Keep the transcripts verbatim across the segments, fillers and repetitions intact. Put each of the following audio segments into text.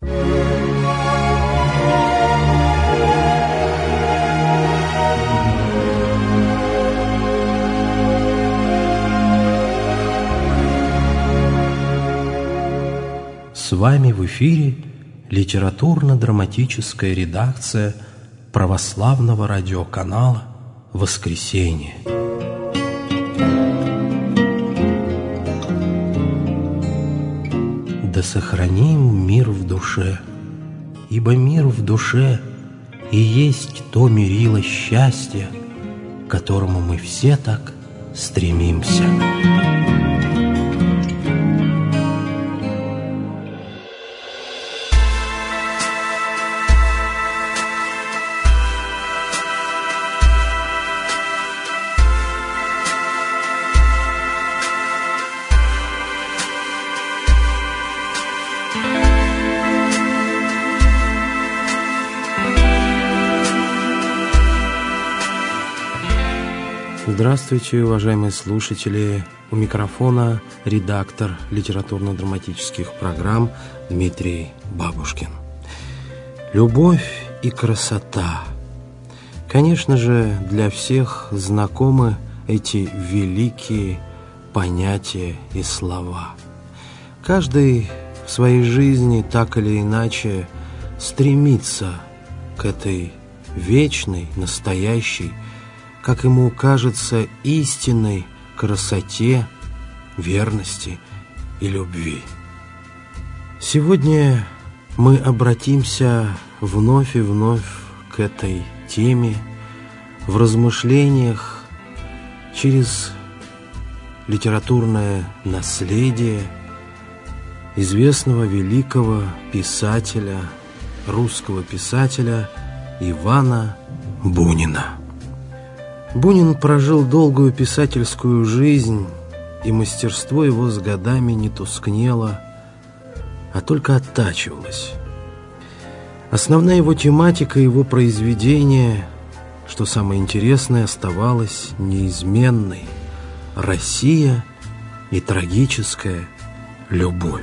С вами в эфире литературно-драматическая редакция православного радиоканала «Воскресенье». Да сохраним мир в душе, ибо мир в душе и есть то мерило счастья, к которому мы все так стремимся. Здравствуйте, уважаемые слушатели! У микрофона редактор литературно-драматических программ Дмитрий Бабушкин. Любовь и красота. Конечно же, для всех знакомы эти великие понятия и слова. Каждый в своей жизни так или иначе стремится к этой вечной, настоящей, как ему кажется, истинной красоте, верности и любви. Сегодня мы обратимся вновь и вновь к этой теме в размышлениях через литературное наследие известного великого писателя, русского писателя Ивана Бунина. Бунин прожил долгую писательскую жизнь, и мастерство его с годами не тускнело, а только оттачивалось. Основная его тематика, его произведения, что самое интересное, оставалась неизменной: Россия и трагическая любовь.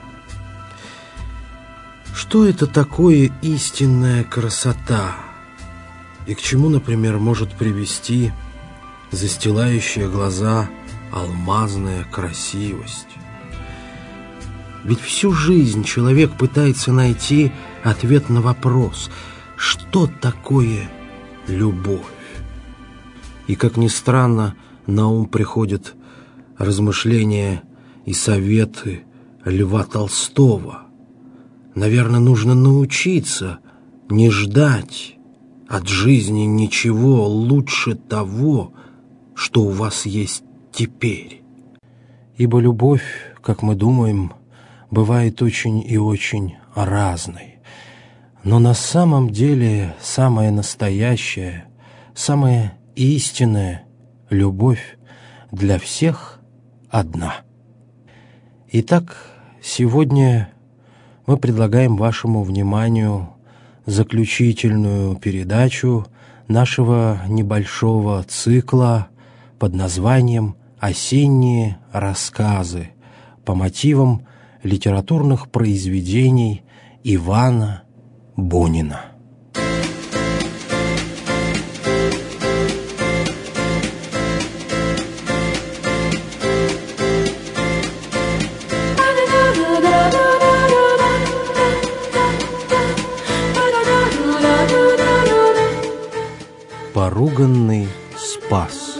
Что это такое истинная красота? И к чему, например, может привести застилающая глаза алмазная красивость? Ведь всю жизнь человек пытается найти ответ на вопрос, что такое любовь? И, как ни странно, на ум приходят размышления и советы Льва Толстого. Наверное, нужно научиться не ждать от жизни ничего лучше того, что у вас есть теперь. Ибо любовь, как мы думаем, бывает очень и очень разной. Но на самом деле самая настоящая, самая истинная любовь для всех одна. Итак, сегодня мы предлагаем вашему вниманию заключительную передачу нашего небольшого цикла под названием «Осенние рассказы» по мотивам литературных произведений Ивана Бунина. Поруганный Спас.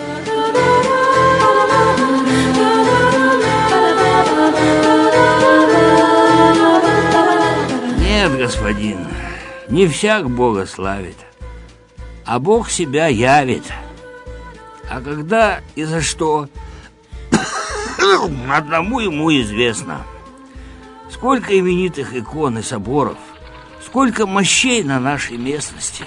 Нет, господин, не всяк Бога славит, а Бог себя явит. А когда и за что, одному ему известно. Сколько именитых икон и соборов, сколько мощей на нашей местности.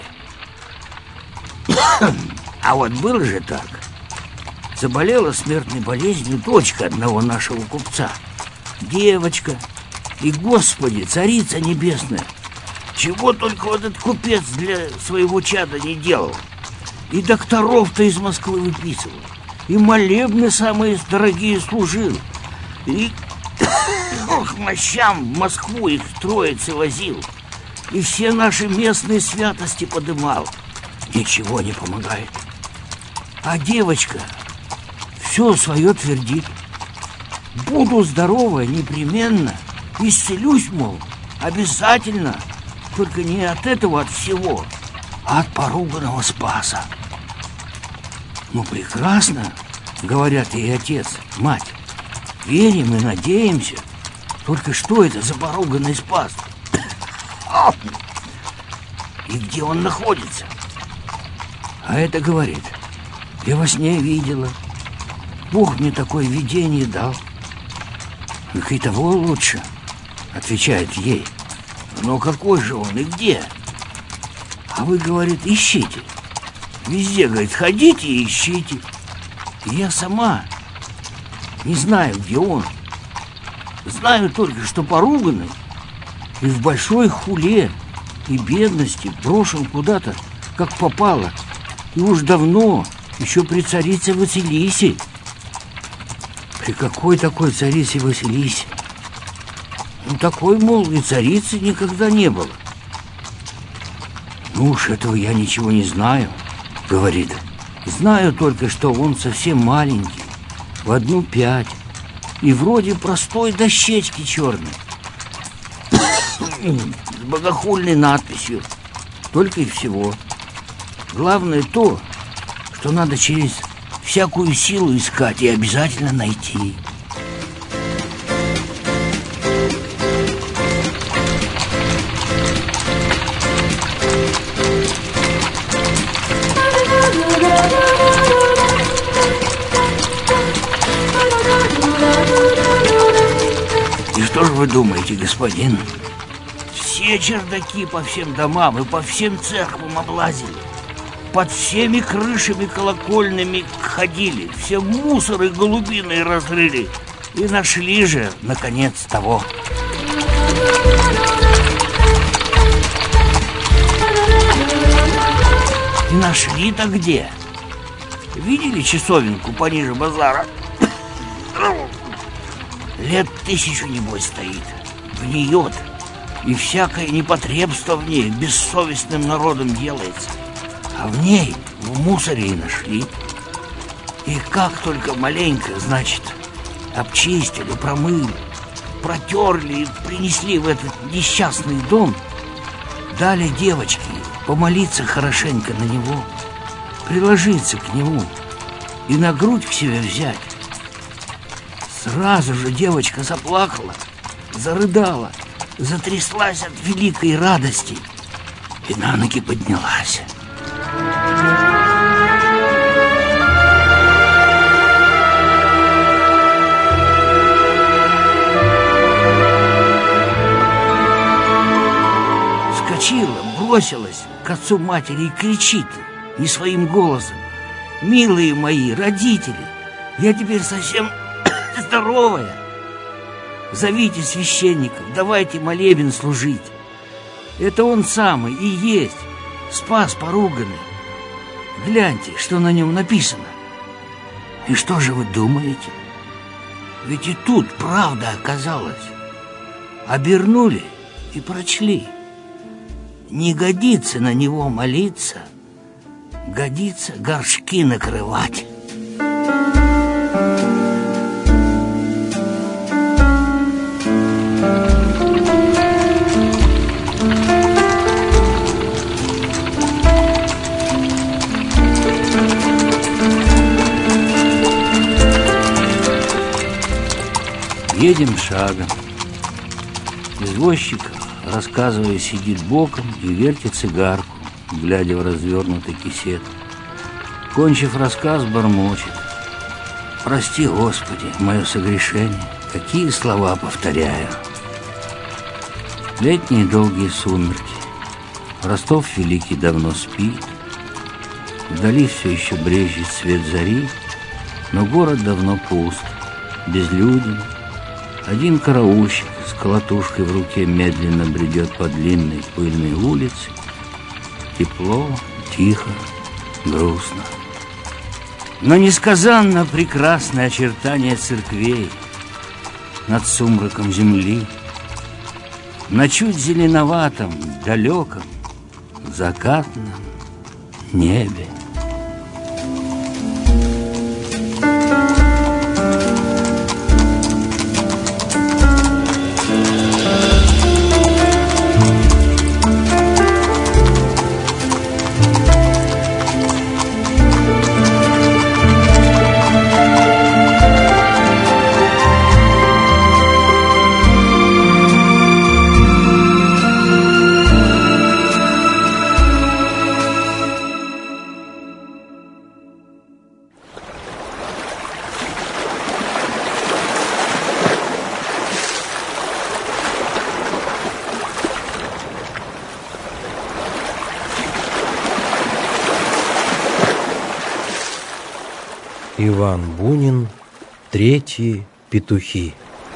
А вот было же так. Заболела смертной болезнью дочка одного нашего купца. Девочка. И, Господи, Царица Небесная, чего только вот этот купец для своего чада не делал. И докторов-то из Москвы выписывал, и молебны самые дорогие служил, и четырех ночам в Москву их троицы возил и все наши местные святости подымал. Ничего не помогает. А девочка все свое твердит. Буду здорова непременно, исцелюсь, мол, обязательно. Только не от этого, от всего, а от поруганного Спаса. Ну, прекрасно, говорят ей отец, мать. Верим и надеемся. Только что это за поруганный Спас? И где он находится? А это говорит: я во сне видела. Бог мне такое видение дал. Так и того лучше, отвечает ей. Но какой же он и где? А вы, говорит, ищите. Везде, говорит, ходите и ищите. И я сама не знаю, где он. Знаю только, что поруганный и в большой хуле и бедности брошен куда-то, как попало. И уж давно, еще при царице Василисе. При какой такой царице Василисе? Ну, такой, мол, и царицы никогда не было. Ну уж этого я ничего не знаю, говорит. Знаю только, что он совсем маленький, в одну пять, и вроде простой дощечки черной, с богохульной надписью, только и всего. Главное то, что надо через всякую силу искать и обязательно найти. И что же вы думаете, господин? Все чердаки по всем домам и по всем церквам облазили. Под всеми крышами колокольными ходили, все мусоры голубиные разрыли. И нашли же, наконец, того. И нашли-то где? Видели часовенку пониже базара? Лет тысячу, небось, стоит. Гниет. И всякое непотребство в ней бессовестным народом делается. А в ней, в мусоре и нашли. И как только маленько, значит, обчистили, промыли, протерли и принесли в этот несчастный дом, дали девочке помолиться хорошенько на него, приложиться к нему и на грудь к себе взять. Сразу же девочка заплакала, зарыдала, затряслась от великой радости и на ноги поднялась. Вскочила, бросилась к отцу матери и кричит не своим голосом: «Милые мои родители, я теперь совсем здоровая. Зовите священников, давайте молебен служить. Это он самый и есть Спас поруганный. Гляньте, что на нем написано». И что же вы думаете? Ведь и тут правда оказалась. Обернули и прочли: не годится на него молиться, годится горшки накрывать. Едем шагом. Извозчик, рассказывая, сидит боком и вертит цигарку, глядя в развернутый кисет. Кончив рассказ, бормочет: «Прости, Господи, мое согрешение, какие слова повторяю». Летние долгие сумерки. Ростов Великий давно спит. Вдали все еще брезжит свет зари, но город давно пуст, безлюден. Один караульщик с колотушкой в руке медленно бредет по длинной пыльной улице. Тепло, тихо, грустно. Но несказанно прекрасное очертание церквей. над сумраком земли, на чуть зеленоватом, далеком, закатном небе. Иван Бунин. Третьи петухи.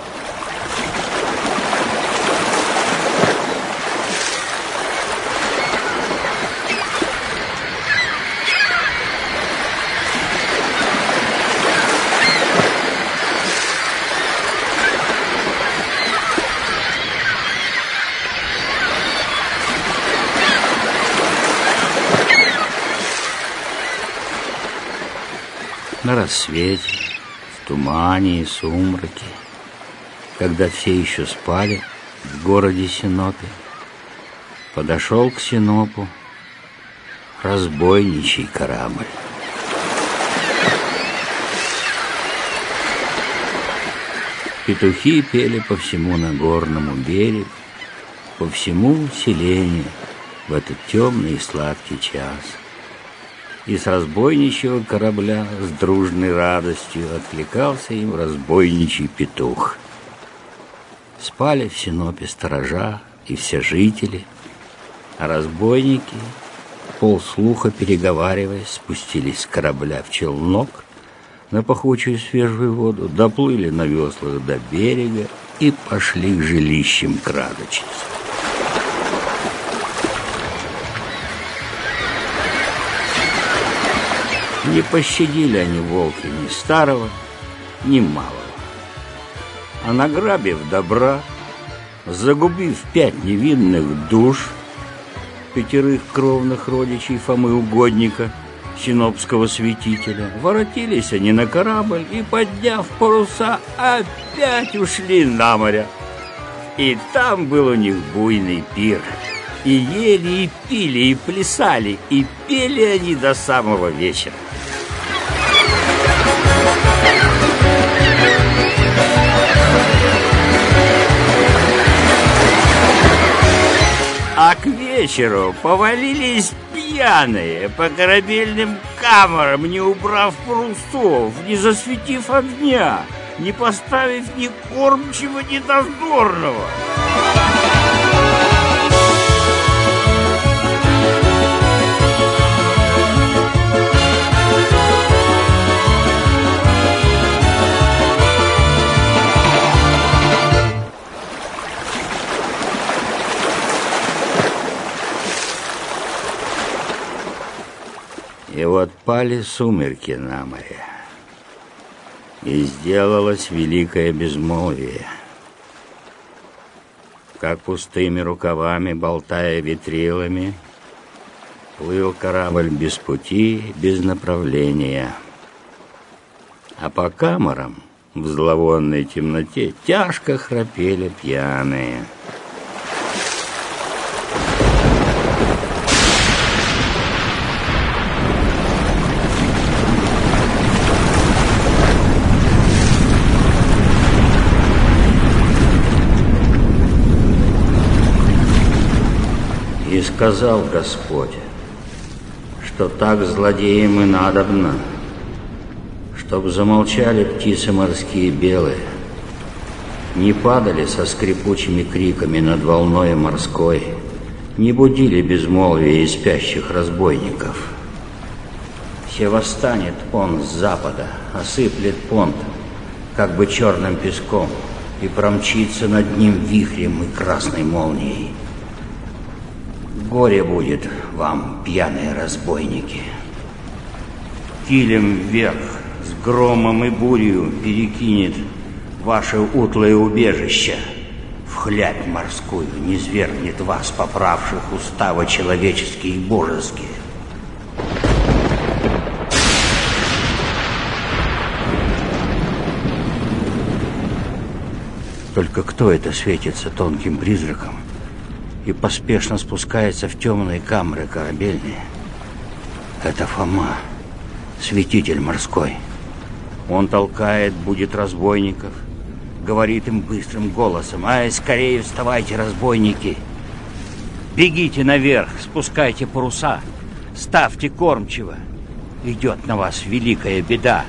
На рассвете, в тумане и сумраке, когда все еще спали в городе Синопе, подошел к Синопу разбойничий корабль. Петухи пели по всему Нагорному берегу, по всему селению в этот темный и сладкий час. И с разбойничьего корабля с дружной радостью откликался им разбойничий петух. Спали в Синопе сторожа и все жители, а разбойники, полслуха переговариваясь, спустились с корабля в челнок на пахучую свежую воду, доплыли на веслах до берега и пошли к жилищам крадучись. Не пощадили они, волки, ни старого, ни малого. А награбив добра, загубив пять невинных душ, пятерых кровных родичей Фомы Угодника, синопского святителя, воротились они на корабль и, подняв паруса, опять ушли на море. И там был у них буйный пир. И ели, и пили, и плясали, и пели они до самого вечера. А к вечеру повалились пьяные по корабельным камерам, не убрав парусов, не засветив огня, не поставив ни кормчего, ни дозорного. И вот пали сумерки на море, и сделалось великое безмолвие. Как пустыми рукавами, болтая ветрилами, плыл корабль без пути, без направления. А по камерам в зловонной темноте тяжко храпели пьяные. И сказал Господь, что так злодеям и надобно, чтоб замолчали птицы морские белые, не падали со скрипучими криками над волной морской, не будили безмолвие и спящих разбойников. Все восстанет он с запада, осыплет понт, как бы черным песком, и промчится над ним вихрем и красной молнией. Горе будет вам, пьяные разбойники. Килем вверх с громом и бурью перекинет ваше утлое убежище в хлябь морскую не свергнет вас, поправших уставы человеческие и божеские. Только кто это светится тонким призраком и поспешно спускается в темные камеры корабельные? Это Фома, святитель морской. Он толкает, будет разбойников, говорит им быстрым голосом: «Ай, скорее вставайте, разбойники! Бегите наверх, спускайте паруса, ставьте кормчиво! Идет на вас великая беда!»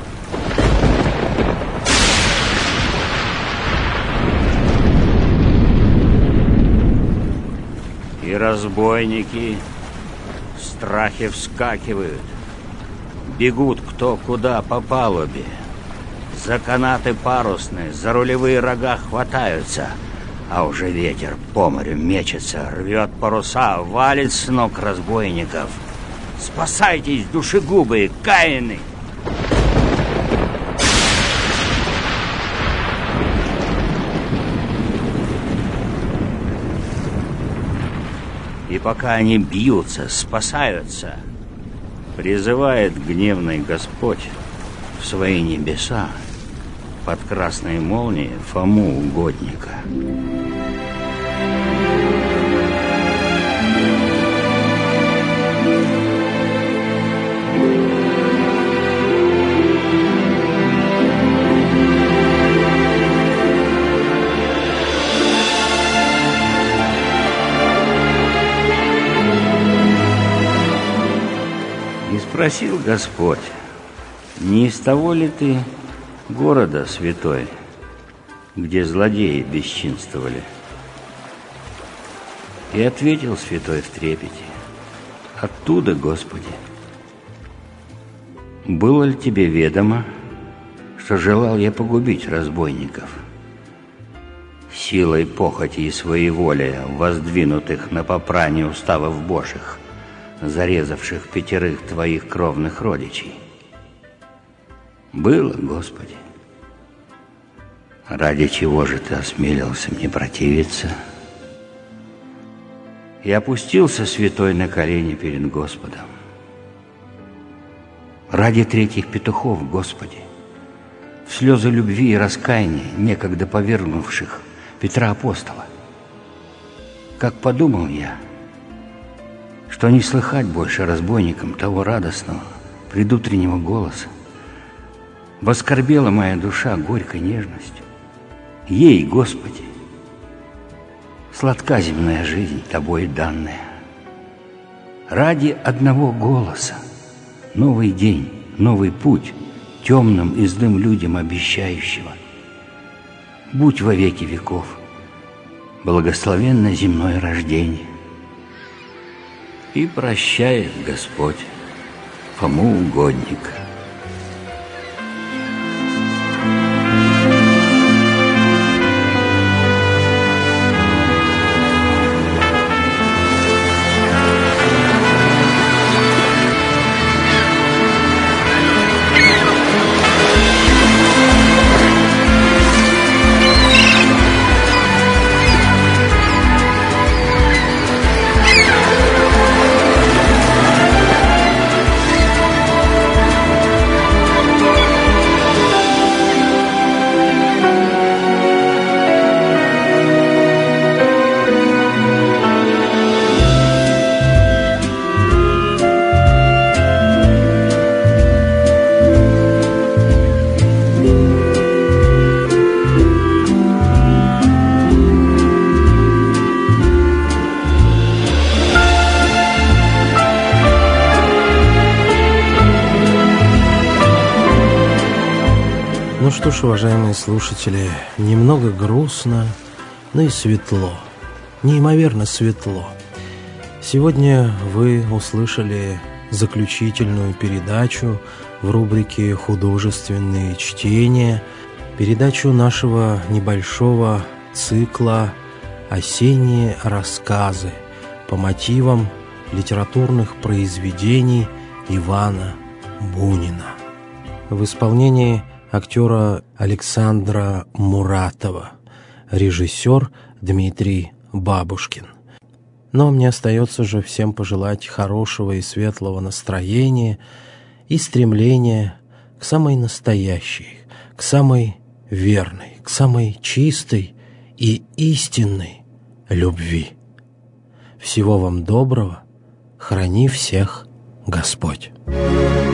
И разбойники в страхе вскакивают, бегут кто куда по палубе, за канаты парусные, за рулевые рога хватаются, а уже ветер по морю мечется, рвет паруса, валит с ног разбойников. Спасайтесь, душегубы, Каины! И пока они бьются, спасаются, призывает гневный Господь в свои небеса под красной молнией Фому угодника. Спросил Господь: не из того ли ты города, святой, где злодеи бесчинствовали? И ответил святой в трепете: оттуда, Господи. Было ли тебе ведомо, что желал я погубить разбойников, силой похоти и своеволия, воздвинутых на попрание уставов Божьих, зарезавших пятерых твоих кровных родичей? Было, Господи. Ради чего же ты осмелился мне противиться? И опустился святой на колени перед Господом. Ради третьих петухов, Господи, в слезы любви и раскаяния, некогда повергнувших Петра Апостола. Как подумал я, что не слыхать больше разбойникам того радостного предутреннего голоса, воскорбела моя душа горькой нежностью. Ей, Господи, сладка земная жизнь, Тобой данная. Ради одного голоса новый день, новый путь темным и злым людям обещающего. Будь во веки веков благословенно земное рождение. И прощает Господь Фому угодника. Ну что ж, уважаемые слушатели, немного грустно, но и светло, неимоверно светло. Сегодня вы услышали заключительную передачу в рубрике «Художественные чтения», передачу нашего небольшого цикла «Осенние рассказы» по мотивам литературных произведений Ивана Бунина в исполнении актера Александра Муратова, режиссер Дмитрий Бабушкин. Но мне остается же всем пожелать хорошего и светлого настроения и стремления к самой настоящей, к самой верной, к самой чистой и истинной любви. Всего вам доброго, храни всех Господь.